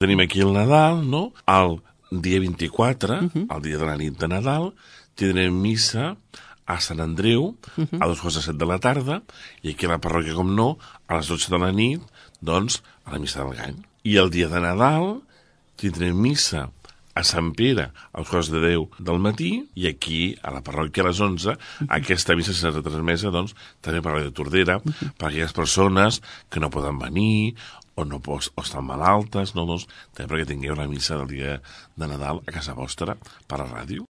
Tenim aquí el Nadal, no? El dia 24, el dia de la nit de Nadal, tindrem missa a Sant Andreu, a 2:07 de la tarda, i aquí a la parròquia, com no, a les 12 de la nit, doncs, a la missa del Gall. I el dia de Nadal tindrem missa a Sant Pere, als 10:15 del matí, i aquí, a la parròquia, a les 11, aquesta missa serà retransmesa, doncs, també per Ràdio Tordera, per aquelles persones que no poden venir, o estan malaltes, no, doncs, també perquè tingueu la missa del dia de Nadal a casa vostra, per la ràdio.